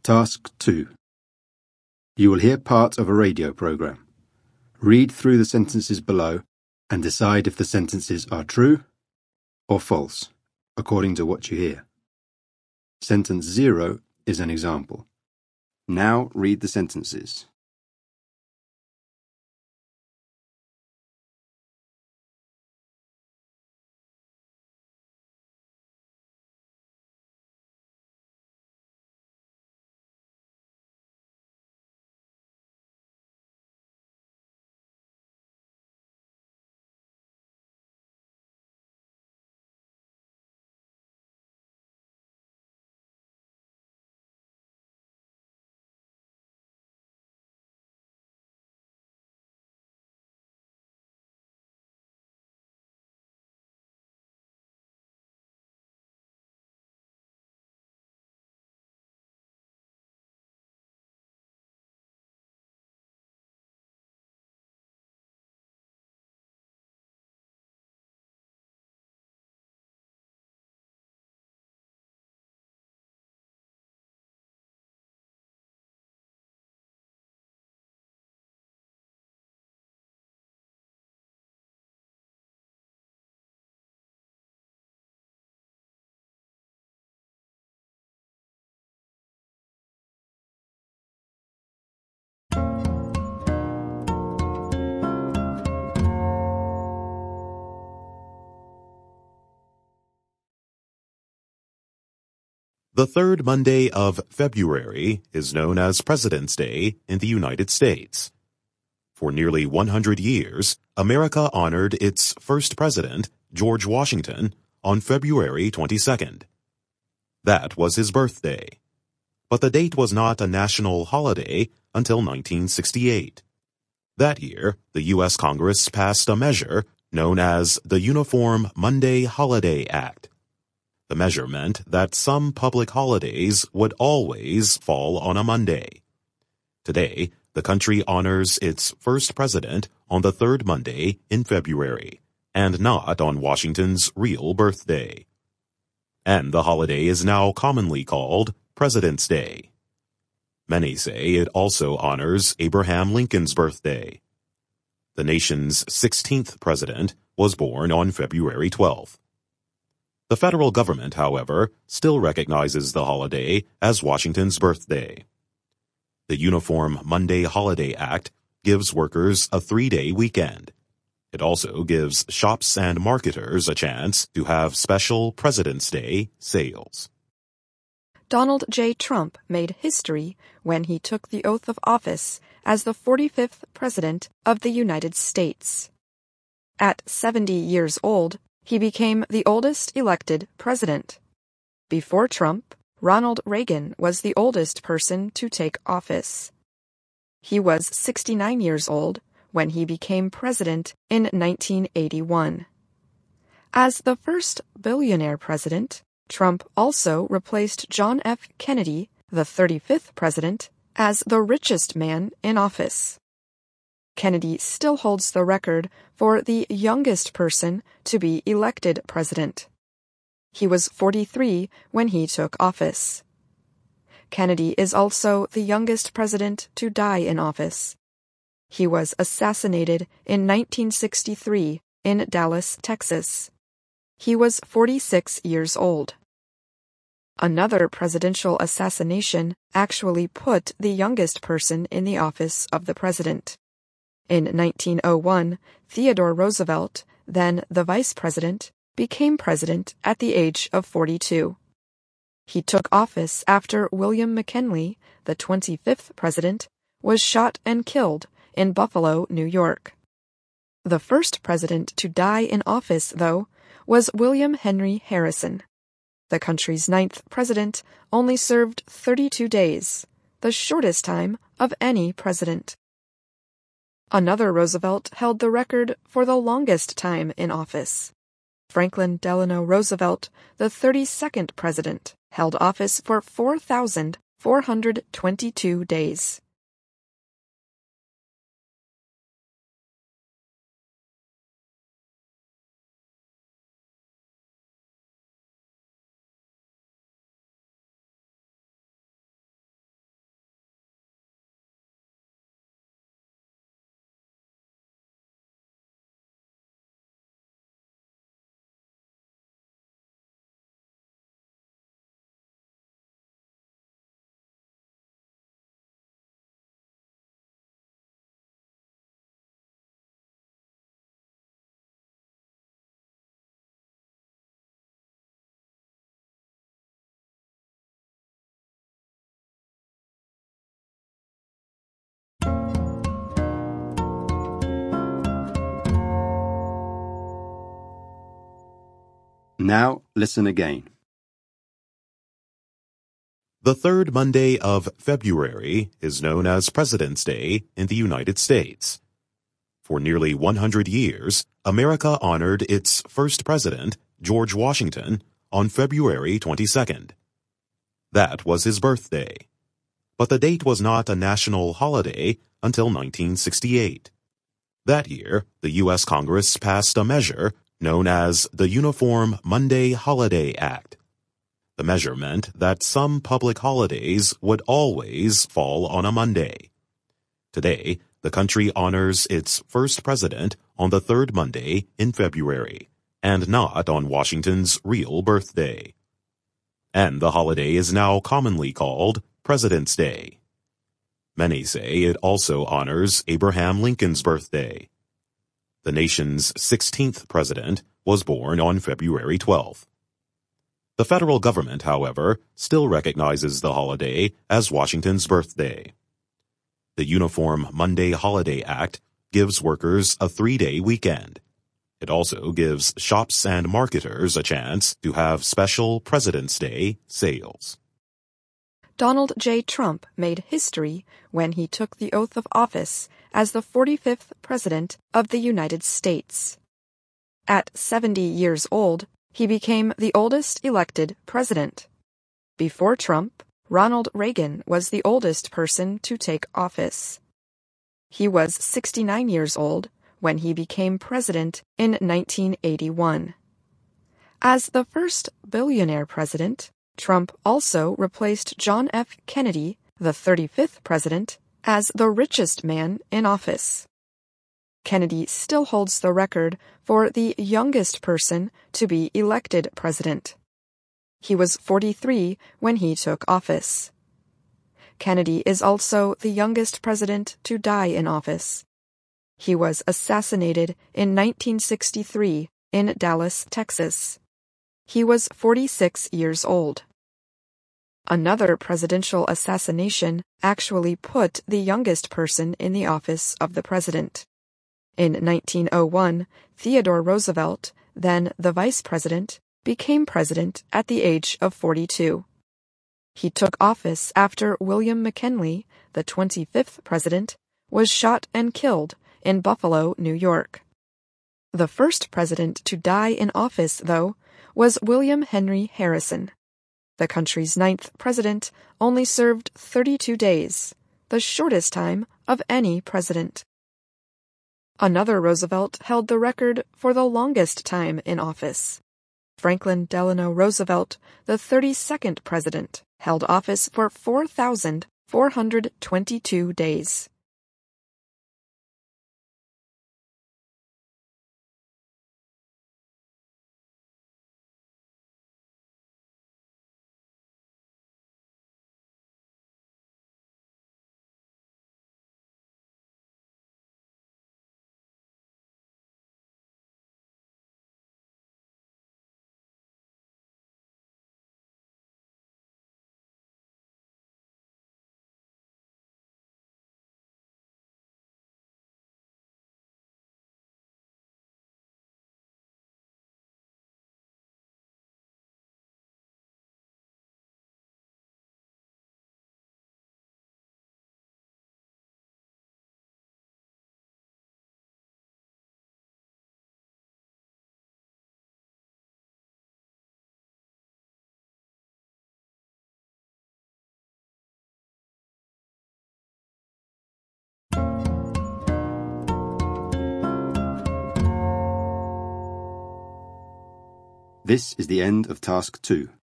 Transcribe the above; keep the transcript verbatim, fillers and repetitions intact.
Task two. You will hear part of a radio program. Read through the sentences below and decide if the sentences are true or false, according to what you hear. Sentence zero is an example. Now read the sentences. The third Monday of February is known as President's Day in the United States. For nearly one hundred years, America honored its first president, George Washington, on February twenty-second. That was his birthday. But the date was not a national holiday until nineteen sixty-eight. That year, the U S Congress passed a measure known as the Uniform Monday Holiday Act. The measure meant that some public holidays would always fall on a Monday. Today, the country honors its first president on the third Monday in February, and not on Washington's real birthday. And the holiday is now commonly called President's Day. Many say it also honors Abraham Lincoln's birthday. The nation's sixteenth president was born on February twelfth. The federal government, however, still recognizes the holiday as Washington's birthday. The Uniform Monday Holiday Act gives workers a three-day weekend. It also gives shops and marketers a chance to have special President's Day sales. Donald J. Trump made history when he took the oath of office as the forty-fifth President of the United States. At seventy years old, he became the oldest elected president. Before Trump, Ronald Reagan was the oldest person to take office. He was sixty-nine years old when he became president in nineteen eighty-one. As the first billionaire president, Trump also replaced John F. Kennedy, the thirty-fifth president, as the richest man in office. Kennedy still holds the record for the youngest person to be elected president. He was forty-three when he took office. Kennedy is also the youngest president to die in office. He was assassinated in nineteen sixty-three in Dallas, Texas. He was forty-six years old. Another presidential assassination actually put the youngest person in the office of the president. In nineteen oh one, Theodore Roosevelt, then the vice president, became president at the age of forty-two. He took office after William McKinley, the twenty-fifth president, was shot and killed in Buffalo, New York. The first president to die in office, though, was William Henry Harrison. The country's ninth president only served thirty-two days, the shortest time of any president. Another Roosevelt held the record for the longest time in office. Franklin Delano Roosevelt, the thirty-second president, held office for four thousand four hundred twenty-two days. Now listen again. The third Monday of February is known as President's Day in the United States. For nearly one hundred years, America honored its first president, George Washington, on February twenty-second. That was his birthday. But the date was not a national holiday until nineteen sixty-eight. That year, the U S Congress passed a measure known as the Uniform Monday Holiday Act. The measure meant that some public holidays would always fall on a Monday. Today, the country honors its first president on the third Monday in February, and not on Washington's real birthday. And the holiday is now commonly called President's Day. Many say it also honors Abraham Lincoln's birthday. The nation's sixteenth president was born on February twelfth. The federal government, however, still recognizes the holiday as Washington's birthday. The Uniform Monday Holiday Act gives workers a three-day weekend. It also gives shops and marketers a chance to have special President's Day sales. Donald J. Trump made history when he took the oath of office as the forty-fifth President of the United States. At seventy years old, he became the oldest elected president. Before Trump, Ronald Reagan was the oldest person to take office. He was sixty-nine years old when he became president in nineteen eighty-one. As the first billionaire president, Trump also replaced John F. Kennedy, the thirty-fifth president, as the richest man in office. Kennedy still holds the record for the youngest person to be elected president. He was forty-three when he took office. Kennedy is also the youngest president to die in office. He was assassinated in nineteen sixty-three in Dallas, Texas. He was forty-six years old. Another presidential assassination actually put the youngest person in the office of the president. In nineteen oh one, Theodore Roosevelt, then the vice president, became president at the age of forty-two. He took office after William McKinley, the twenty-fifth president, was shot and killed in Buffalo, New York. The first president to die in office, though, was William Henry Harrison. The country's ninth president only served thirty-two days, the shortest time of any president. Another Roosevelt held the record for the longest time in office. Franklin Delano Roosevelt, the thirty-second president, held office for four thousand four hundred twenty-two days. This is the end of Task two.